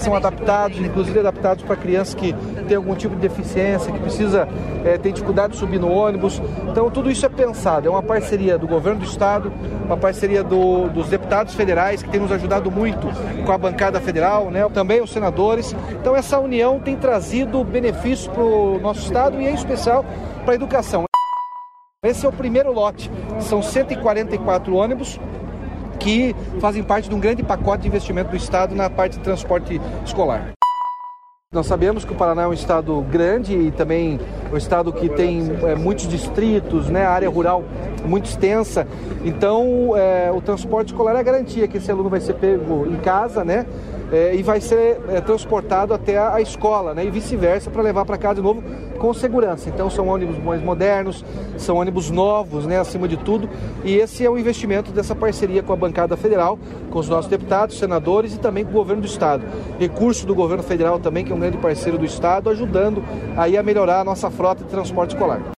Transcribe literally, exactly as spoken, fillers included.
são adaptados, inclusive adaptados para crianças que têm algum tipo de deficiência, que precisa, é, tem dificuldade de subir no ônibus. Então tudo isso é pensado, é uma parceria do governo do estado, uma parceria do, dos deputados federais, que têm nos ajudado muito com a bancada federal, né? Também os senadores. Então essa união tem trazido benefícios para o nosso estado e em especial para a educação. Esse é o primeiro lote, são cento e quarenta e quatro ônibus que fazem parte de um grande pacote de investimento do estado na parte de transporte escolar. Nós sabemos que o Paraná é um estado grande e também um estado que tem é, muitos distritos, né, a área rural muito extensa. Então, é, o transporte escolar é a garantia que esse aluno vai ser pego em casa, né, é, e vai ser é, transportado até a, a escola, né, e vice-versa, para levar para casa de novo com segurança. Então, são ônibus mais modernos, são ônibus novos, né, acima de tudo. E esse é o investimento dessa parceria com a bancada federal, com os nossos deputados, senadores e também com o governo do estado. Recurso do governo federal também, que é um grande parceiro do estado, ajudando aí a melhorar a nossa frota de transporte escolar.